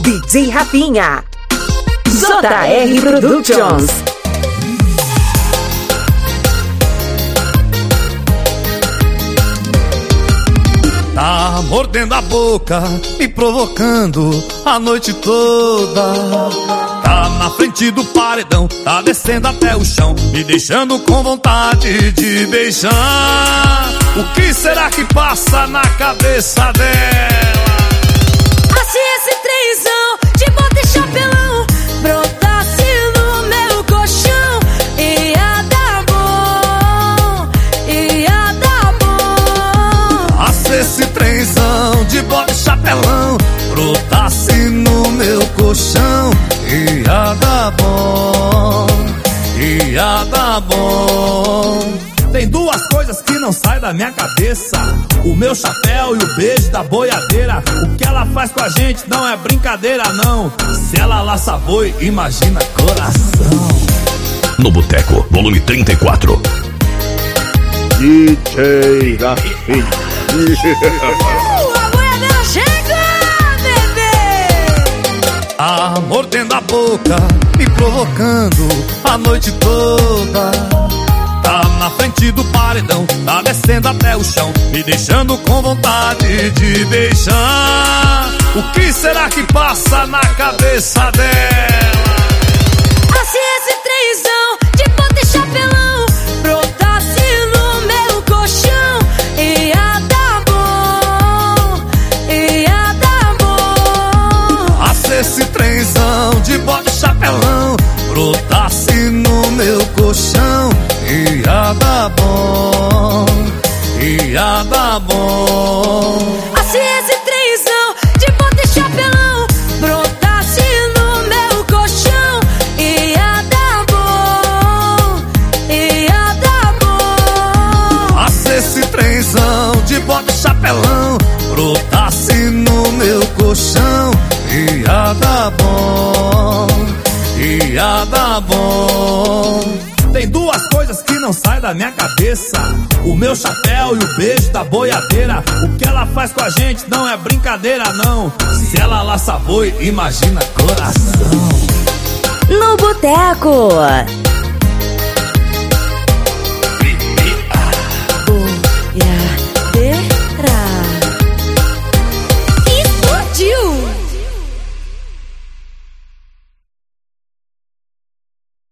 DJ Rafinha, JR Productions. Tá mordendo a boca, me provocando a noite toda. Tá na frente do paredão, tá descendo até o chão, me deixando com vontade de beijar. O que será que passa na cabeça dela? Se esse trenzão de bota e chapelão brotasse no meu colchão, ia dar bom, ia dar bom. Se esse trenzão de bota e chapelão brotasse no meu colchão, ia dar bom, ia dar bom. Tem duas coisas que não saem da minha cabeça: o meu chapéu e o beijo da boiadeira. O que ela faz com a gente não é brincadeira, não. Se ela laça boi, imagina coração. No Boteco, volume 34. DJ Rafinha. A boiadeira chega, bebê. Ah, mordendo a boca, me provocando a noite toda. Tá na frente do paredão, tá descendo até o chão, me deixando com vontade de beijar. O que será que passa na cabeça dela? Se esse trenzão de bota e chapelão brotasse no meu colchão, ia dar bom, ia dar bom. Se esse trenzão de bota e chapelão brotasse no meu colchão, ia dar bom, ia dar bom. Se esse trenzão de bota e chapelão brotasse no meu colchão, ia dar bom, ia dar bom. Se esse trenzão de bota e chapelão brotasse no meu colchão, ia dar bom, ia dar bom. Tem duas coisas que não saem da minha cabeça: o meu chapéu e o beijo da boiadeira. O que ela faz com a gente não é brincadeira, não. Se ela laça boi, imagina coração. No Boteco.